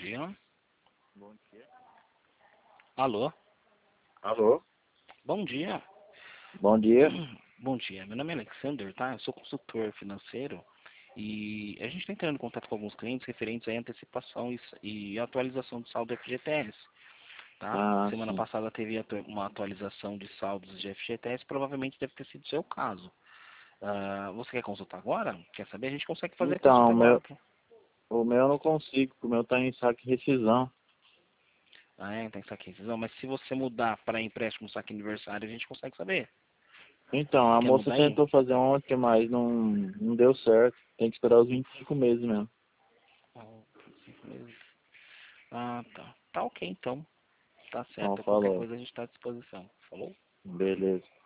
dia. Bom dia. Alô? Alô? Bom dia. Bom dia. Bom dia. Meu nome é Alexander, tá? Eu sou consultor financeiro e a gente está entrando em contato com alguns clientes referentes à antecipação e atualização do saldo FGTS, tá? Ah, Semana sim. passada teve uma atualização de saldos de FGTS, provavelmente deve ter sido o seu caso. Você quer consultar agora? Quer saber? A gente consegue fazer a Então, consulta agora. o meu eu não consigo, porque o meu tá em saque de rescisão. Tem saque rescisão, mas se você mudar para empréstimo saque aniversário, a gente consegue saber. Então, a Quer moça mudar aí? tentou fazer ontem, mas não deu certo. Tem que esperar os 25 meses mesmo. 5 meses. Tá. Tá ok então. Tá Então, certo. Qualquer falou. coisa a gente está à disposição. Falou? Beleza.